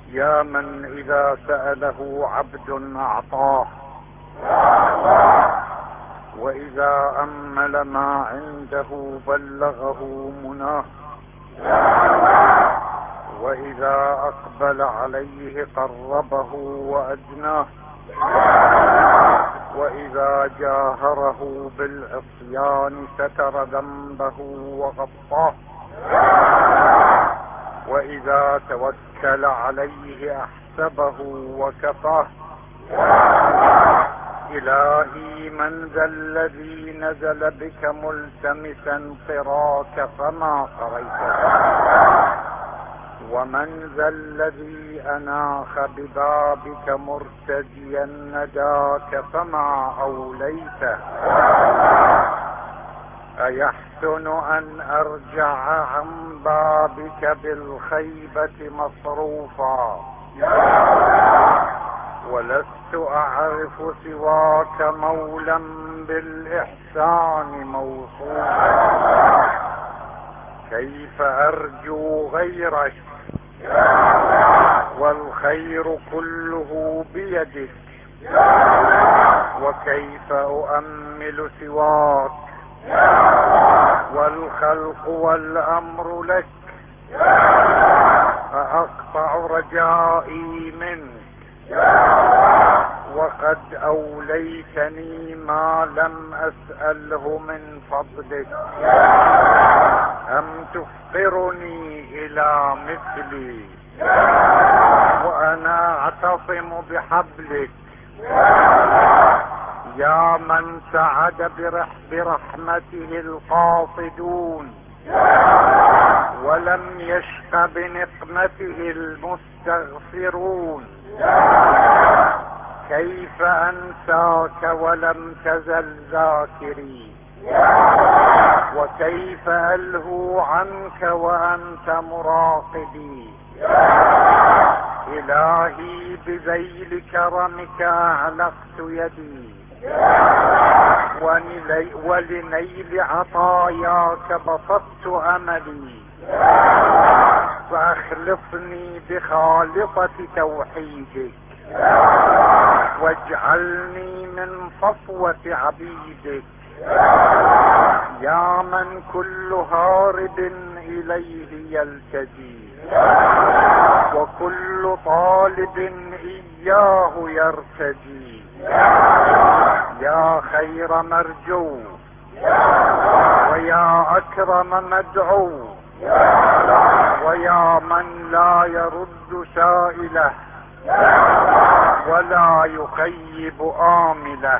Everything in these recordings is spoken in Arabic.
يا من إذا سأله عبد أعطاه، وإذا أمل ما عنده بلغه مناه، وإذا أقبل عليه قربه وأدناه، وإذا جاهره بالعصيان ستر ذنبه وغطاه، وإذا توكل عليه أحسبه وكفاه. إلهي من ذا الذي نزل بك ملتمسا قراك فما قريته، ومن ذا الذي أناخ ببابك مرتجيا نداك فما أوليته. أيحسن أن أرجع عن بابك بالخيبة مصروفا، ولست أعرف سواك مولا بالإحسان موصوفا. كيف أرجو غيرك والخير كله بيدك، وكيف أؤمل سواك والخلق والأمر لك. أقطع رجائي منك وقد أوليتني ما لم أسأله من فضلك، أم تفقرني إلى مثلي وأنا أعتصم بحبلك. يا من سعد برحمته القاصدون ولم يشق بنقمته المستغفرون، كيف أنساك ولم تزل ذاكري، وكيف ألهو عنك وأنت مراقبي. إلهي بذيل كرمك أعلقت يدي، ولنيل عطاياك بسطت أملي، فأخلصني بخالطة توحيدك، واجعلني من صفوة عبيدك. يا من كل هارب إليه يلتجي، وكل طالب إياه يرتجي. يا خير مرجو، ويا أكرم مدعو، ويا من لا يرد سائله ولا يخيب آمله.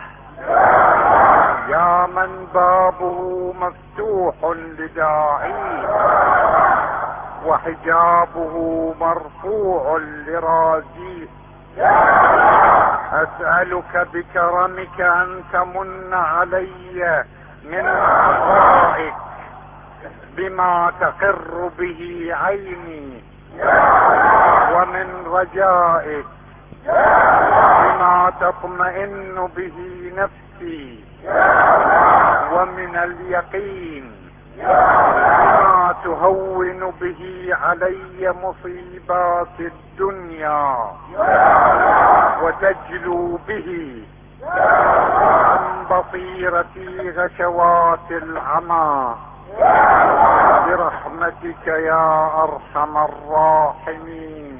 يا من بابه مفتوح لداعيه، وحجابه مرفوع لراجيه. أسألك بكرمك أن تمن علي من عطائك بما تقر به عيني، ومن رجائك بما تطمئن به نفسي، ومن اليقين بما تهون به علي مصيبات الدنيا، وتجلو به عن بصيرتي غشوات العمى، برحمتك يا أرحم الراحمين.